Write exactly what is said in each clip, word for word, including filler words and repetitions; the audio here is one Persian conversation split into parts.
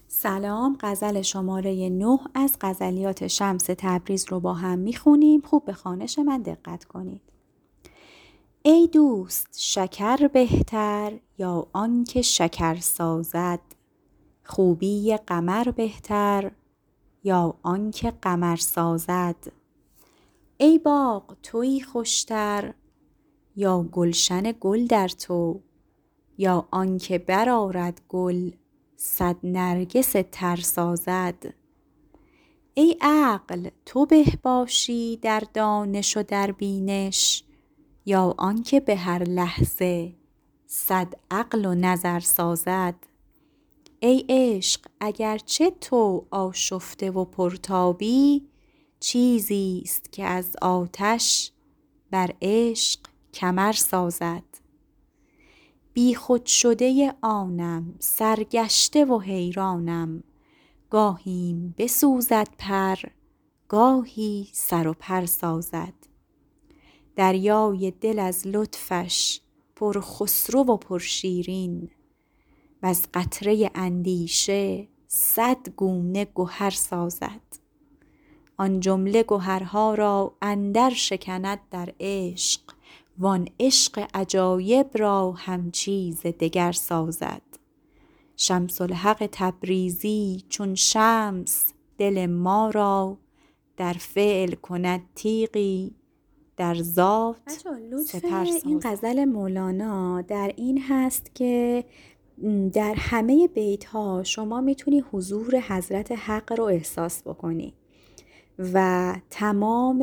سلام، غزل شماره نه از غزلیات شمس تبریز رو با هم میخونیم. خوب به خوانش من دقت کنید. ای دوست، شکر بهتر یا آن که شکر سازد؟ خوبی قمر بهتر یا آن که قمر سازد؟ ای باغ تویی خوشتر یا گلشن گل در تو، یا آن که برآرد گل صد نرگس تر سازد؟ ای عقل تو به باشی در دانش و در بینش، یا آن که به هر لحظه صد عقل و نظر سازد؟ ای عشق اگرچه تو آشفته و پرتابی، چیزی است که از آتش بر عشق کمر سازد. بی خود شده آنم سرگشته و حیرانم، گاهیم بسوزد پر گاهی سر و پر سازد. دریای دل از لطفش پر خسرو و پر شیرین، وز قطره اندیشه صد گونه گهر سازد. آن جمله گهرها را اندر شکند در عشق، وان عشق عجایب را هم چیز دگر سازد. شمس الحق تبریزی چون شمس دل ما را، در فعل کند تیغی در ذات سپر سازد. این غزل مولانا در این هست که در همه بیت ها شما میتونی حضور حضرت حق رو احساس بکنی و تمام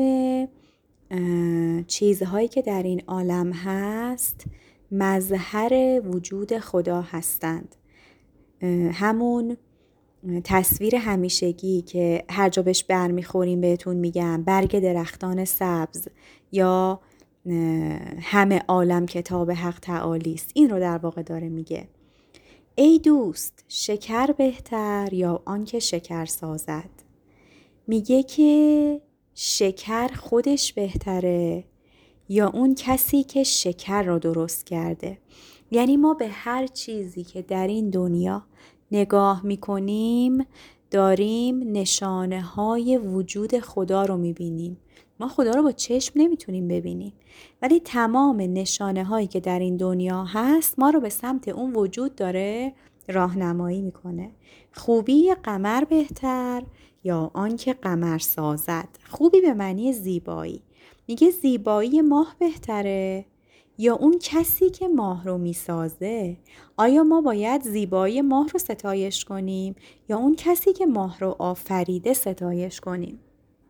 چیزهایی که در این عالم هست مظهر وجود خدا هستند. همون تصویر همیشگی که هر جا بهش برمیخوریم بهتون میگم، برگ درختان سبز یا همه عالم کتاب حق تعالی است، این رو در واقع داره میگه. ای دوست، شکر بهتر یا آن که شکر سازد؟ میگه که شکر خودش بهتره یا اون کسی که شکر رو درست کرده؟ یعنی ما به هر چیزی که در این دنیا نگاه میکنیم داریم نشانه های وجود خدا رو میبینیم. ما خدا رو با چشم نمیتونیم ببینیم، ولی تمام نشانه هایی که در این دنیا هست ما رو به سمت اون وجود داره راهنمایی میکنه. خوبی قمر بهتر یا آن که قمر سازد؟ خوبی به معنی زیبایی. میگه زیبایی ماه بهتره یا اون کسی که ماه رو میسازه؟ آیا ما باید زیبایی ماه رو ستایش کنیم یا اون کسی که ماه رو آفریده ستایش کنیم؟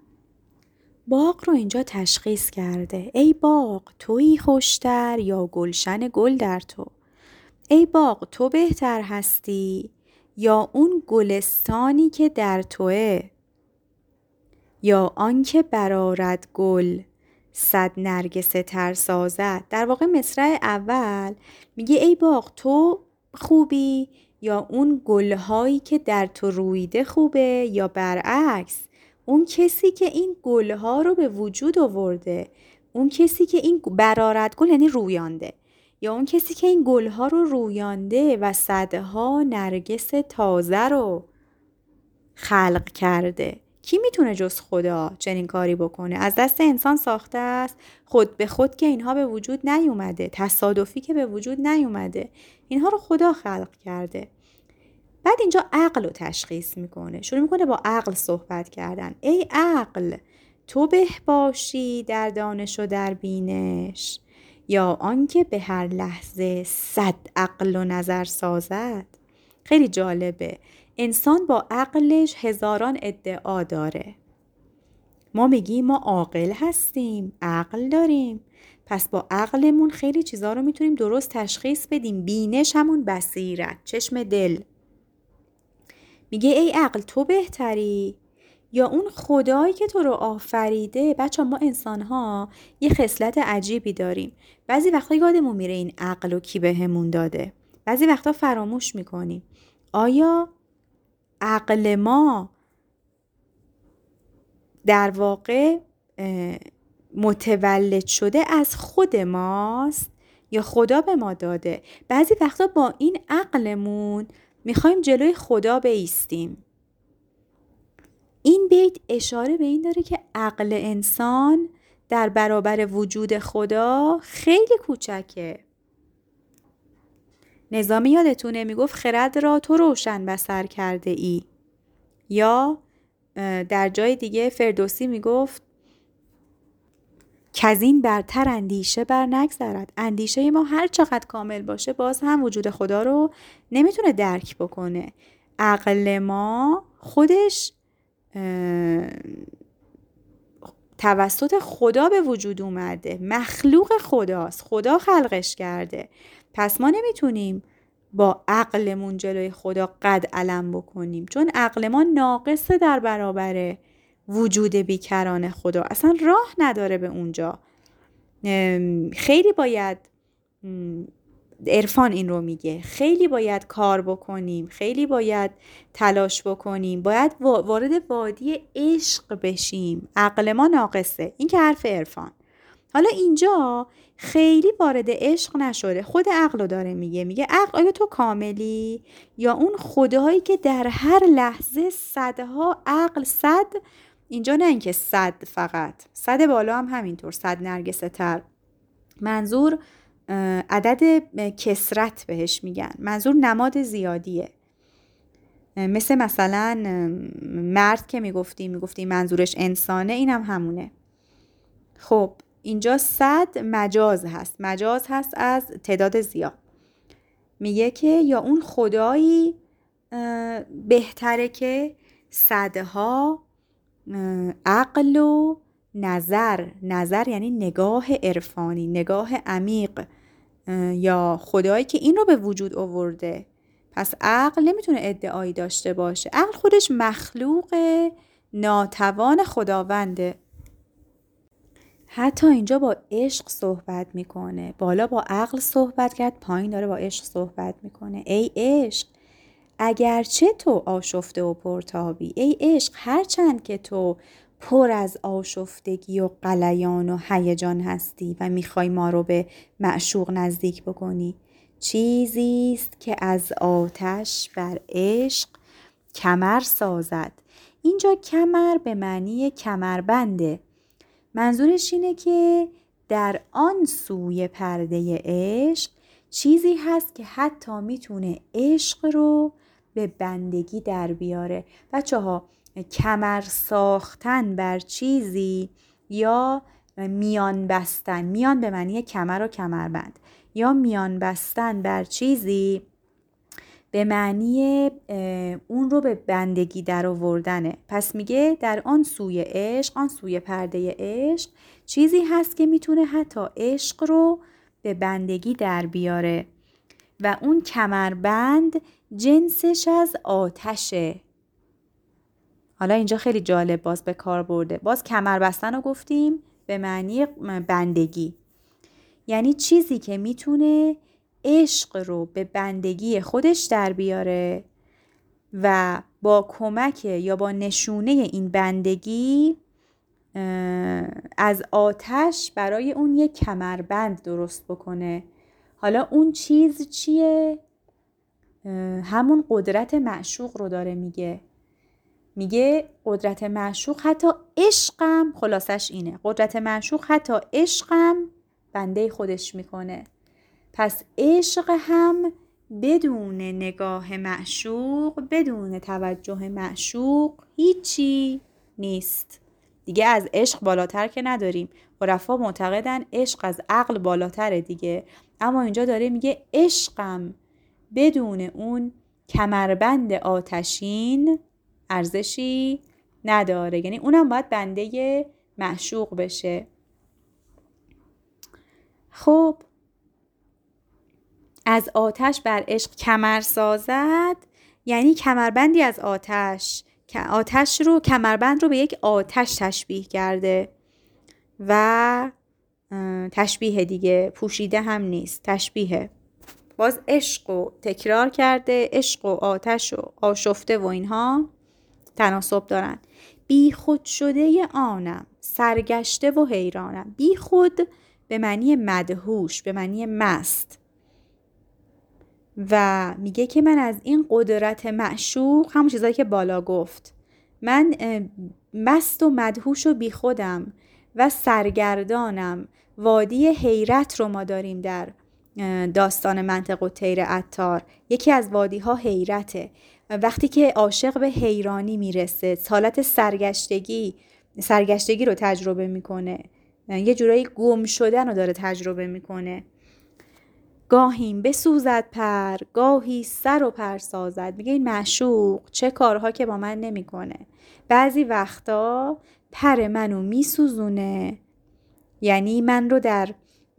باغ رو اینجا تشخیص کرده. ای باغ تویی خوشتر یا گلشن گل در تو؟ ای باغ تو بهتر هستی یا اون گلستانی که در توه، یا آن که برآرد گل صد نرگس تر سازد؟ در واقع مصرع اول میگه ای باغ تو خوبی یا اون گلهایی که در تو رویده خوبه، یا برعکس اون کسی که این گلها رو به وجود آورده، اون کسی که این برآرد گل یعنی رویانده، یا اون کسی که این گلها رو رویانده و صدها نرگس تازه رو خلق کرده. کی میتونه جز خدا چنین کاری بکنه؟ از دست انسان ساخته است، خود به خود که اینها به وجود نیومده، تصادفی که به وجود نیومده، اینها رو خدا خلق کرده. بعد اینجا عقل رو تشخیص میکنه، شروع میکنه با عقل صحبت کردن. ای عقل تو به باشی در دانش و در بینش، یا آنکه به هر لحظه صد عقل و نظر سازد؟ خیلی جالبه، انسان با عقلش هزاران ادعا داره. ما میگیم ما عاقل هستیم، عقل داریم، پس با عقلمون خیلی چیزا رو میتونیم درست تشخیص بدیم. بینش همون بصیرت، چشم دل. میگه ای عقل تو بهتری یا اون خدایی که تو رو آفریده؟ بچه ما انسان ها یه خصلت عجیبی داریم، بعضی وقتا یادمون میره این عقل رو کی بهمون داده، بعضی وقتا فراموش میکنیم. آیا عقل ما در واقع متولد شده از خود ماست یا خدا به ما داده؟ بعضی وقتا با این عقلمون میخوایم جلوی خدا بایستیم. این بیت اشاره به این داره که عقل انسان در برابر وجود خدا خیلی کوچکه. نظامی یادتونه میگفت خرد را تو روشن بصر کرده ای، یا در جای دیگه فردوسی میگفت که از این برتر اندیشه بر نگذرد. اندیشه ما هر چقدر کامل باشه باز هم وجود خدا رو نمیتونه درک بکنه. عقل ما خودش توسط خدا به وجود اومده، مخلوق خداست، خدا خلقش کرده. پس ما نمیتونیم با عقلمون جلوی خدا قد علم بکنیم، چون عقل ما ناقصه در برابر وجود بیکران خدا، اصلا راه نداره به اونجا. خیلی باید، عرفان این رو میگه، خیلی باید کار بکنیم، خیلی باید تلاش بکنیم، باید وارد وادی عشق بشیم. عقل ما ناقصه، این که حرف عرفان. حالا اینجا خیلی وارد عشق نشده، خود عقل رو داره میگه. میگه عقل آیا تو کاملی یا اون خدایی که در هر لحظه صدها عقل، صد اینجا نه اینکه صد فقط، صد بالا هم همینطور، صد نرگسه تر، منظور عدد کسرت بهش میگن، منظور نماد زیادیه. مثل مثلا مرد که میگفتی میگفتی منظورش انسانه، اینم هم همونه. خب اینجا صد مجاز هست، مجاز هست از تعداد زیاد. میگه که یا اون خدایی بهتره که صدها عقل و نظر، نظر یعنی نگاه عرفانی، نگاه عمیق، یا خدایی که این رو به وجود آورده. پس عقل نمیتونه ادعایی داشته باشه، عقل خودش مخلوق ناتوان خداونده. حتی اینجا با عشق صحبت میکنه، بالا با عقل صحبت کرد، پایین داره با عشق صحبت میکنه. ای عشق اگرچه تو آشفته و پرتابی، ای عشق هرچند که تو پر از آشفتگی و غلیان و هیجان هستی و میخوای ما رو به معشوق نزدیک بکنی، چیزیست که از آتش بر عشق کمر سازد. اینجا کمر به معنی کمربنده. منظورش اینه که در آن سوی پرده عشق چیزی هست که حتی میتونه عشق رو به بندگی در بیاره. بچه ها، کمر ساختن بر چیزی یا میان بستن، میان به معنی کمر و کمربند، یا میان بستن بر چیزی به معنی اون رو به بندگی در آوردنه. پس میگه در آن سوی عشق، آن سوی پرده عشق چیزی هست که میتونه حتی عشق رو به بندگی در بیاره و اون کمربند جنسش از آتشه. حالا اینجا خیلی جالب باز به کار برده، باز کمر بستن رو گفتیم به معنی بندگی، یعنی چیزی که میتونه عشق رو به بندگی خودش در بیاره و با کمک یا با نشونه این بندگی از آتش برای اون یک کمربند درست بکنه. حالا اون چیز چیه؟ همون قدرت معشوق رو داره میگه. میگه قدرت معشوق حتی عشقم، خلاصش اینه، قدرت معشوق حتی عشقم بنده خودش میکنه. پس عشق هم بدون نگاه معشوق، بدون توجه معشوق هیچی نیست. دیگه از عشق بالاتر که نداریم. عرفا معتقدن عشق از عقل بالاتره دیگه، اما اینجا داره میگه عشقم بدون اون کمربند آتشین ارزشی نداره، یعنی اونم باید بنده معشوق بشه. خب از آتش بر عشق کمر سازد، یعنی کمربندی از آتش، که آتش رو، کمربند رو به یک آتش تشبیه کرده و تشبیه دیگه، پوشیده هم نیست، تشبیه. باز عشق رو تکرار کرده، عشق و آتش و آشفته و اینها تناسب دارن. بی خود شده آنم، سرگشته و حیرانم. بی خود به معنی مدهوش، به معنی مست. و میگه که من از این قدرت معشوق، همون چیزایی که بالا گفت، من مست و مدهوش و بی خودم و سرگردانم. وادی حیرت رو ما داریم در داستان منطق الطیر عطار. یکی از وادی ها حیرته. وقتی که عاشق به حیرانی میرسه، حالت سرگشتگی سرگشتگی رو تجربه میکنه، یه جورایی گم شدن رو داره تجربه میکنه. گاهیم بسوزد پر، گاهی سر و پر سازد. میگه این معشوق چه کارها که با من نمیکنه. بعضی وقتا پر منو میسوزونه، یعنی من رو در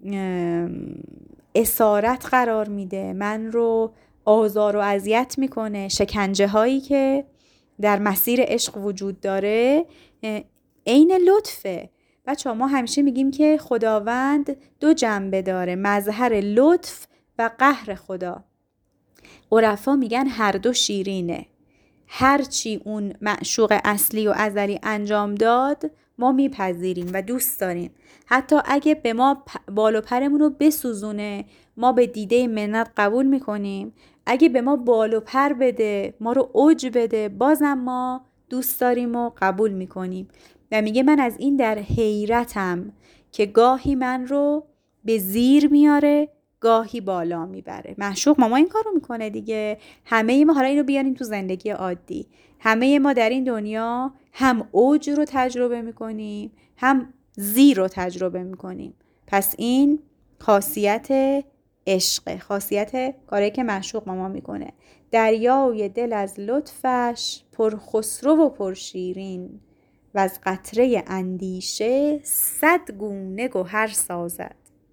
اسارت قرار میده، من رو آزار و اذیت میکنه. شکنجه هایی که در مسیر عشق وجود داره عین لطفه. بچه ها ما همیشه میگیم که خداوند دو جنبه داره، مظهر لطف و قهر خدا. عرفا میگن هر دو شیرینه. هرچی اون معشوق اصلی و ازلی انجام داد ما میپذیریم و دوست داریم. حتی اگه به ما بال و پرمون رو بسوزونه ما به دیده منت قبول میکنیم. اگه به ما بال و پر بده، ما رو اوج بده، بازم ما دوست داریم و قبول میکنیم. و میگه من از این در حیرتم که گاهی من رو به زیر میاره، گاهی بالا میبره. معشوق ماما این کارو میکنه دیگه. همه ما، حالا اینو بیاریم تو زندگی عادی، همه ما در این دنیا هم اوج رو تجربه میکنیم هم زیر رو تجربه میکنیم. پس این خاصیت عشق، خاصیت کاری که معشوق ماما میکنه. دریای دل از لطفش پر خسرو و پر شیرین، و از قطره اندیشه صد گونه گوهر سازد.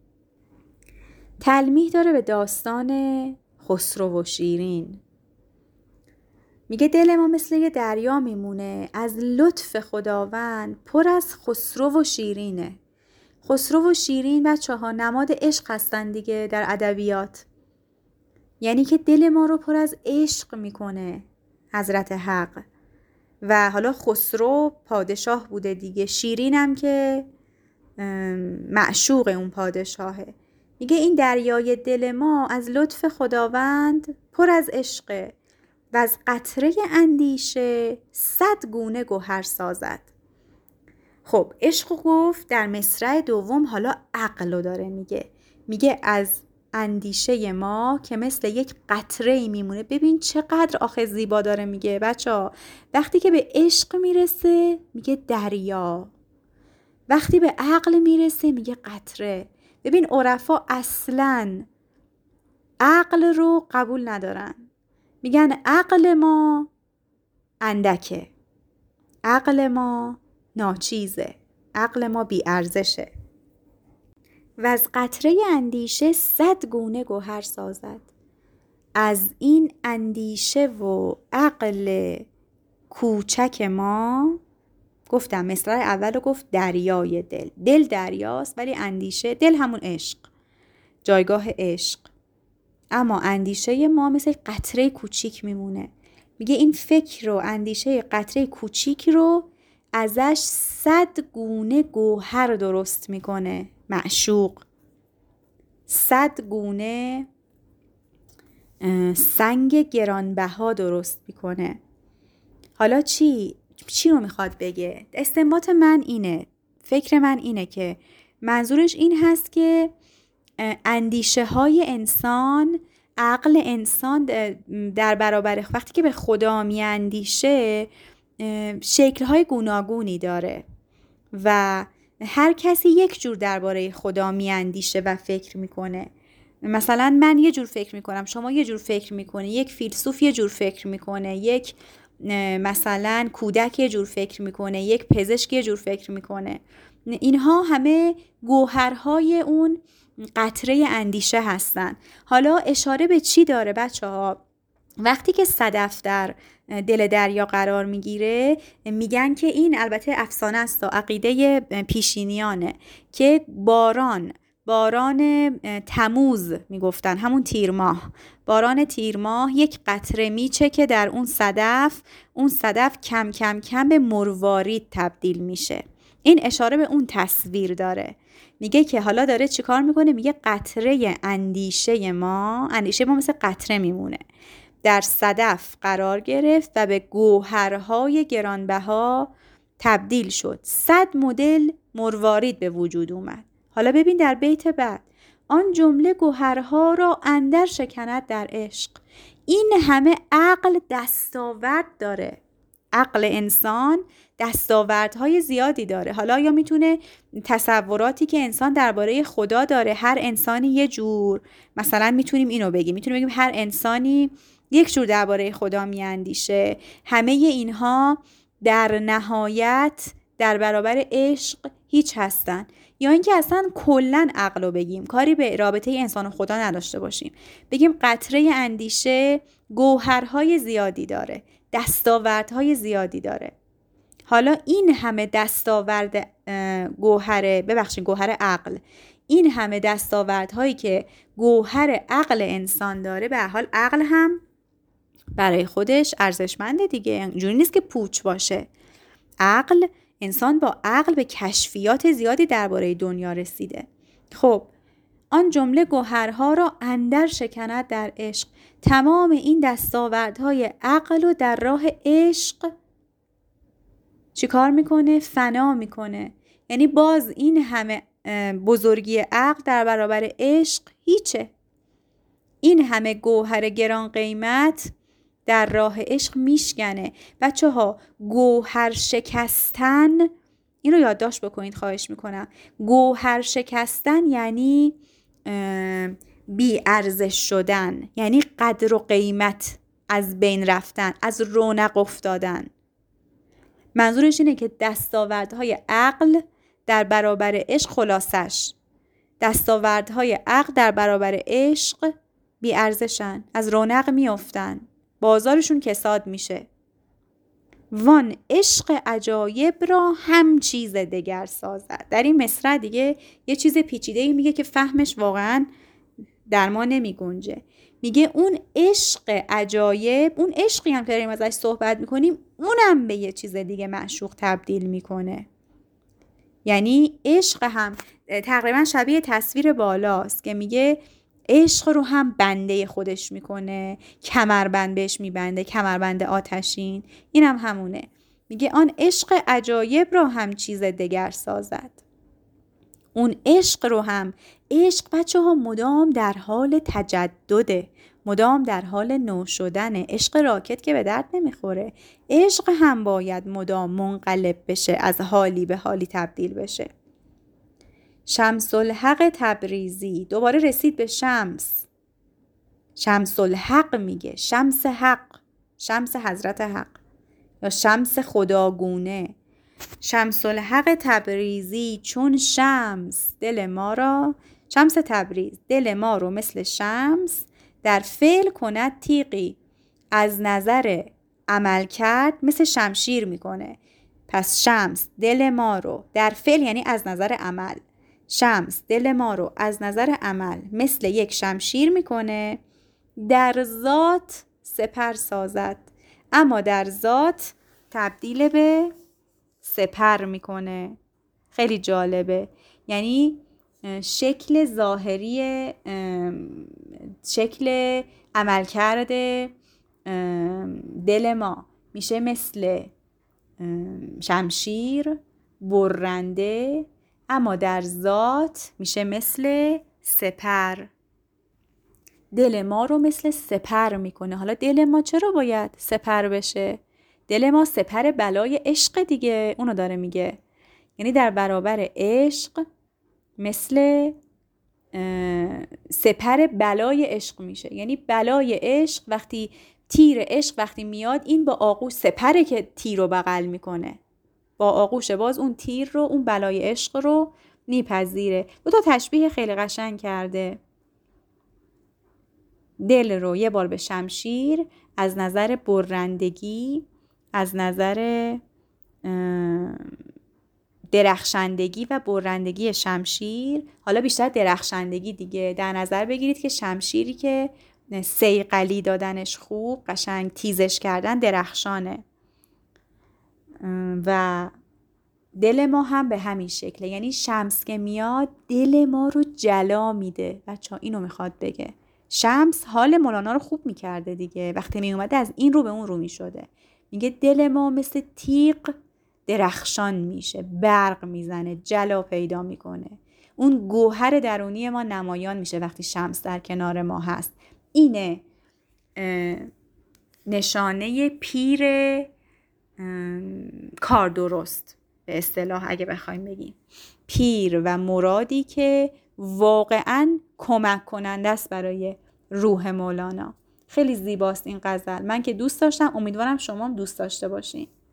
تلمیح داره به داستان خسرو و شیرین. میگه دل ما مثل یه دریا میمونه، از لطف خداوند پر از خسرو و شیرینه. خسرو و شیرین بچه ها نماد عشق هستن دیگه در ادبیات. یعنی که دل ما رو پر از عشق میکنه حضرت حق. و حالا خسرو پادشاه بوده دیگه، شیرینم که معشوق اون پادشاهه. میگه این دریای دل ما از لطف خداوند پر از عشقه و از قطره اندیشه صد گونه گوهر سازد. خب عشق گفت در مصرع دوم حالا عقل رو داره میگه. میگه از اندیشه ما که مثل یک قطره میمونه. ببین چقدر آخه زیبا داره میگه بچه ها. وقتی که به عشق میرسه میگه دریا، وقتی به عقل میرسه میگه قطره. ببین عرفا اصلاً عقل رو قبول ندارن. میگن عقل ما اندکه، عقل ما ناچیزه، عقل ما بی ارزشه. و از قطره اندیشه صد گونه گوهر سازد. از این اندیشه و عقل کوچک ما، گفتم مصرع اول رو گفت دریای دل. دل دریاست ولی اندیشه، دل همون عشق، جایگاه عشق. اما اندیشه ما مثل قطره کوچیک میمونه. میگه این فکر و اندیشه قطره کوچیک رو ازش صد گونه گوهر درست میکنه معشوق. صد گونه سنگ گرانبها درست میکنه. حالا چی؟ چی رو میخواد بگه؟ استنباط من اینه، فکر من اینه که منظورش این هست که اندیشه های انسان، عقل انسان در برابر وقتی که به خدا می اندیشه شکل های گوناگونی داره و هر کسی یک جور درباره خدا می اندیشه و فکر میکنه. مثلا من یه جور فکر میکنم، شما یه جور فکر میکنه، یک فیلسوف یه جور فکر میکنه، یک مثلا کودک یه جور فکر میکنه، یک پزشک یه جور فکر میکنه. اینها همه گوهرهای اون قطره اندیشه هستن. حالا اشاره به چی داره بچه ها؟ وقتی که صدف در دل دریا قرار میگیره میگن که این البته افسانه است و عقیده پیشینیانه که باران باران تموز میگفتن، همون تیر ماه، باران تیر ماه یک قطره میچه که در اون صدف، اون صدف کم کم کم به مروارید تبدیل میشه. این اشاره به اون تصویر داره. میگه که حالا داره چیکار میکنه؟ میگه قطره اندیشه ما، اندیشه ما مثل قطره میمونه، در صدف قرار گرفت و به گوهرهای گرانبها تبدیل شد. صد مدل مروارید به وجود اومد. حالا ببین در بیت بعد، آن جمله گوهرها را اندر شکند در عشق. این همه عقل دستاورد داره. عقل انسان دستاوردهای زیادی داره. حالا یا میتونه تصوراتی که انسان درباره خدا داره، هر انسانی یه جور، مثلا میتونیم اینو بگیم، میتونیم بگیم هر انسانی یک جور درباره خدا میاندیشه. همه اینها در نهایت در برابر عشق هیچ هستن. یا اینکه اصلا کلن عقلو بگیم، کاری به رابطه انسان و خدا نداشته باشیم، بگیم قطره اندیشه گوهرهای زیادی داره، دستاوردهای زیادی داره. حالا این همه دستاورد گوهر ببخشید گوهر عقل، این همه دستاوردهایی که گوهر عقل انسان داره، به هر حال عقل هم برای خودش ارزشمنده دیگه، اینجوری نیست که پوچ باشه. عقل، انسان با عقل به کشفیات زیادی درباره دنیا رسیده. خب آن جمله گوهرها را اندر شکند در عشق. تمام این دستاوردهای عقل رو در راه عشق چی کار میکنه؟ فنا میکنه. یعنی باز این همه بزرگی عقل در برابر عشق هیچه. این همه گوهر گران قیمت در راه عشق میشکنه. بچه ها، گوهر شکستن، این رو یادداشت بکنید خواهش میکنم. گوهر شکستن یعنی بی ارزش شدن، یعنی قدر و قیمت از بین رفتن، از رونق افتادن. منظورش اینه که دستاوردهای عقل در برابر عشق، خلاصش دستاوردهای عقل در برابر عشق بی ارزشن، از رونق میافتن، بازارشون کساد میشه. وان عشق عجایب را هم چیز دگر سازد. در این مصرع دیگه یه چیز پیچیده‌ای میگه که فهمش واقعا در ما نمی گنجه. میگه اون عشق عجایب، اون عشقی هم که داریم ازش صحبت میکنیم، اونم به یه چیز دیگه معشوق تبدیل میکنه. یعنی عشق هم تقریبا شبیه تصویر بالاست که میگه عشق رو هم بنده خودش میکنه، کمربند بهش میبنده، کمربند آتشین. این هم همونه. میگه آن عشق عجایب را هم چیز دگر سازد. اون عشق رو هم، عشق بچه ها مدام در حال تجدده، مدام در حال نو شدنه. عشق راکت که به درد نمیخوره. عشق هم باید مدام منقلب بشه، از حالی به حالی تبدیل بشه. شمس الحق تبریزی دوباره رسید به شمس. شمس الحق میگه، شمس حق، شمس حضرت حق یا شمس خداگونه. شمس الحق تبریزی چون شمس دل ما را، شمس تبریز دل ما رو مثل شمس در فعل کند تیغی. از نظر عمل کرد مثل شمشیر میکنه. پس شمس دل ما رو در فعل یعنی از نظر عمل، شمس دل ما رو از نظر عمل مثل یک شمشیر میکنه. در ذات سپر سازد، اما در ذات تبدیل به سپر میکنه. خیلی جالبه. یعنی شکل ظاهری، شکل عملکرد دل ما میشه مثل شمشیر برنده، اما در ذات میشه مثل سپر. دل ما رو مثل سپر میکنه. حالا دل ما چرا باید سپر بشه؟ دل ما سپر بلای عشق دیگه، اونو داره میگه. یعنی در برابر عشق مثل سپر بلای عشق میشه. یعنی بلای عشق وقتی، تیر عشق وقتی میاد، این با آغوش سپره که تیر رو بغل میکنه، با آغوش باز اون تیر رو، اون بلای عشق رو میپذیره. دو تا تشبیه خیلی قشنگ کرده. دل رو یه بار به شمشیر، از نظر برندگی، از نظر درخشندگی و برندگی شمشیر، حالا بیشتر درخشندگی دیگه، در نظر بگیرید که شمشیری که صیقلی دادنش خوب، قشنگ تیزش کردن، درخشانه. و دل ما هم به همین شکله، یعنی شمس که میاد دل ما رو جلا میده. بچه ها اینو میخواد بگه. شمس حال مولانا رو خوب میکرده دیگه، وقتی میومده از این رو به اون رو میشده. میگه دل ما مثل تیغ درخشان میشه، برق میزنه، جلا پیدا میکنه، اون گوهر درونی ما نمایان میشه وقتی شمس در کنار ما هست. اینه نشانه پیر کار درست به اصطلاح اگه بخوایم بگیم، پیر و مرادی که واقعا کمک کننده است برای روح مولانا. خیلی زیباست این غزل، من که دوست داشتم، امیدوارم شما هم دوست داشته باشین.